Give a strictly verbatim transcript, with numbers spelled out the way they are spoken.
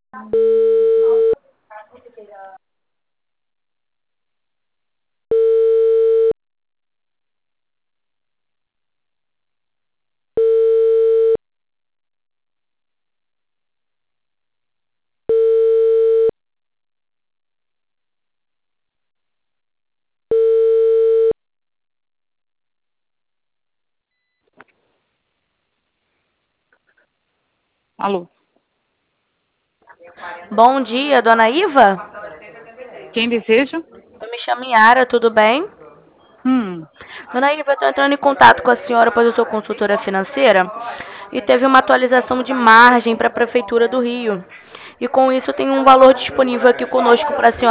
Alô, Bom dia, dona Iva? quem deseja? Eu me chamo Yara, tudo bem? Hum, Dona Iva, eu estou entrando em contato com a senhora, pois eu sou consultora financeira, e teve uma atualização de margem para a Prefeitura do Rio. E com isso tem um valor disponível aqui conosco para a senhora